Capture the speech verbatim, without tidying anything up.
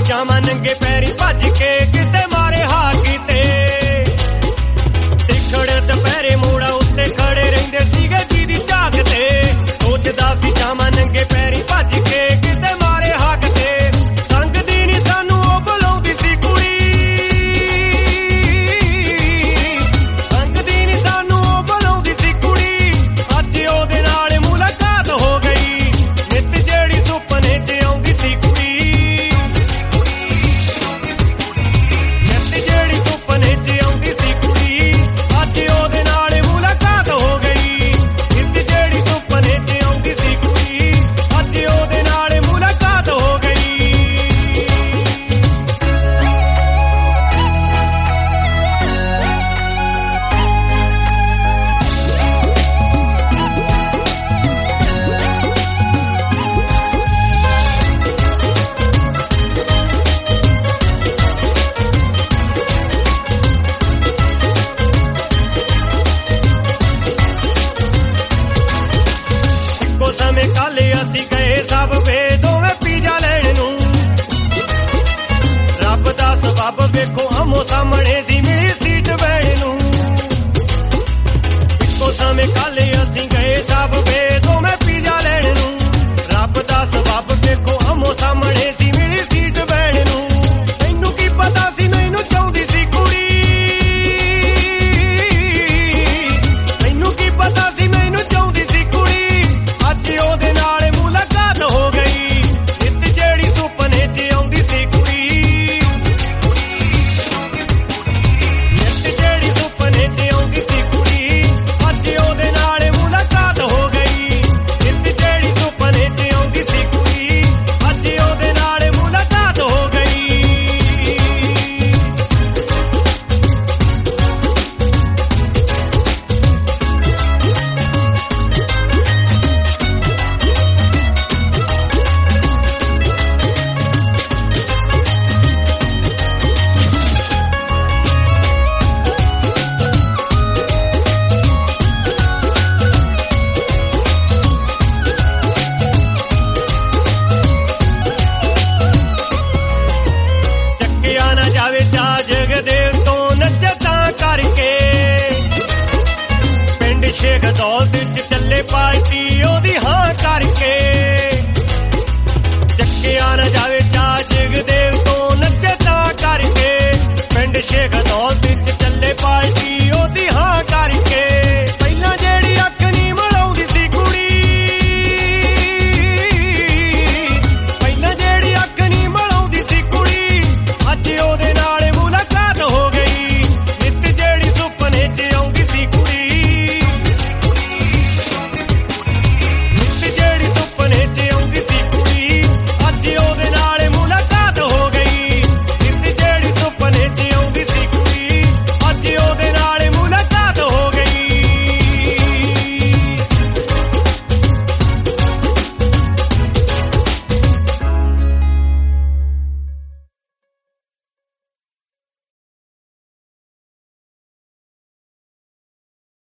ਜਾਵਾਂ ਨੰਗੇ ਪੈਰੀ ਭੱਜ ਕੇ ਕਿਤੇ ਮਾਰੇ ਹਾਕੀ ਤੇ ਟਿਕੜ ਦੁਪਹਿਰੇ ਮੋੜਾ ਉੱਤੇ ਖੜੇ ਰਹਿੰਦੇ ਸੀਗੇ ਜਿਹਦੀ ਝਾਕ ਤੇ ਸੋਚਦਾ ਸੀ ਜਾਵਾਂ ਨੰਗੇ ਪੈਰੀ ਭੱਜ ਕੇ ਕਿਤੇ ਮਾਰੇ ਹਾਕ ਤੇ ਸੰਗਦੀ ਨੀ ਸਾਨੂੰ ਉਹ ਬੁਲਾਉਂਦੀ ਸੀ ਕੁੜੀ ਸੰਗਦੀ ਨੀ ਸਾਨੂੰ ਉਹ ਬੁਲਾਉਂਦੀ ਸੀ ਕੁੜੀ ਅੱਜ ਉਹਦੇ ਨਾਲ ਮੁਲਾਕਾਤ ਹੋ ਗਈ ਨਿੱਤ ਜਿਹੜੀ ਸੁਪਨੇ 'ਚ ਆਉਂਦੀ ਸੀ ਕੁੜੀ ਨਿੱਤ ਜਿਹੜੀ ਸੁਪਨੇ 'ਚ ਆਉਂਦੀ ਸੀ ਕੁੜੀ ਅੱਜ ਉਹਦੇ ਨਾਲ ਮੁਲਾਕਾਤ ਹੋ ਗਈ ਨਿੱਤ ਜਿਹੜੀ ਸੁਪਨੇ 'ਚ ਆਉਂਦੀ ਸੀ ਕੁੜੀ ਅੱਜ ਉਹਦੇ ਨਾਲ ਮੁਲਾਕਾਤ ਹੋ ਗਈ। ਇੱਕੋ ਸਮੇਂ ਕੱਲ ਅਸੀਂ ਗਏ ਸਭ ਵੇ ਦੋਵੇਂ ਪੀਜ਼ਾ ਲੈਣ ਨੂੰ ਰੱਬ ਦਾ ਸਬੱਬ ਵੇਖੋ ਆਮੋ ਸਾਹਮਣੇ ਦੀ ਮਿਲੀ ਸੀਟ ਬਹਿਣ ਨੂੰ ਇੱਕੋ ਸਮੇਂ ਕੱਲ ਅਸੀਂ ਗਏ ਸਭ ਵੇ ਦੋਵੇਂ ਪੀਜ਼ਾ ਲੈਣ ਨੂੰ ਰੱਬ ਦਾ ਸਬੱਬ ਵੇਖੋ ਆਮੋ ਸਾਹਮਣੇ ਦੀ ਮਿਲੀ ਸੀਟ ਬਹਿਣ ਨੂੰ ਤੈਨੂੰ ਕੀ ਪਤਾ ਸੀ ਮੈਨੂੰ ਚਾਹੁੰਦੀ ਸੀ ਕੁੜੀ ਤੈਨੂੰ ਕੀ ਪਤਾ ਸੀ ਮੈਨੂੰ ਚਾਹੁੰਦੀ ਸੀ ਕੁੜੀ ਅੱਜ ਉਹਦੇ ਨਾਲ ਮੁਲਾਕਾਤ ਹੋ ਗਈ ਨਿੱਤ ਜਿਹੜੀ ਸੁਪਨੇ 'ਚ ਆਉਂਦੀ ਸੀ ਕੁੜੀ ਨਿੱਤ ਜਿਹੜੀ ਸੁਪਨੇ 'ਚ ਆਉਂਦੀ ਸੀ ਕੁੜੀ ਅੱਜ ਉਹਦੇ ਨਾਲ ਮੁਲਾਕਾਤ ਹੋ ਗਈ ਨਿੱਤ ਜਿਹੜੀ ਸੁਪਨੇ 'ਚ ਆਉਂਦੀ ਸੀ ਕੁੜੀ ਅੱਜ ਉਹਦੇ ਨਾਲ ਮੁਲਾਕਾਤ ਹੋ ਗਈ। ਚੱਕਿਆ ਨਾ ਜਾਵੇ ਚਾ ਜਗਦੇਵ ਤੋਂ ਨੱਚੇ ਤਾਂ ਕਰਕੇ ਪਿੰਡ ਸ਼ੇਖ ਦੌਲਤ 'ਚ ਚੱਲੇ ਪਾਰਟੀ ਉਹਦੀ ਹਾਂ